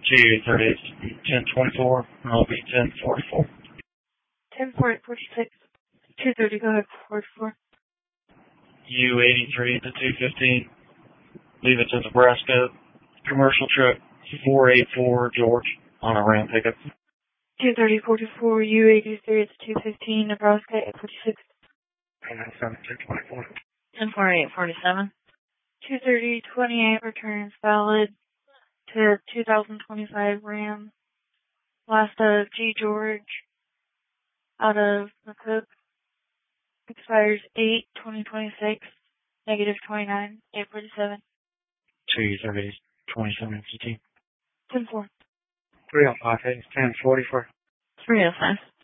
G38, 1024, and I'll be 1044. 10-48-46. 230, go ahead, 44. U83 to 215. Leave it to Nebraska. Commercial truck 484 George on a Ram pickup. 230-44, U83 to 215, Nebraska 846. 1024. 10-48-47. 230-28 returns valid to 2025 Ram. Last of G. George out of McCook. Expires 8/2026. Negative 29. 847. 230, 27 PT. 10-4. 305, 1044. 305.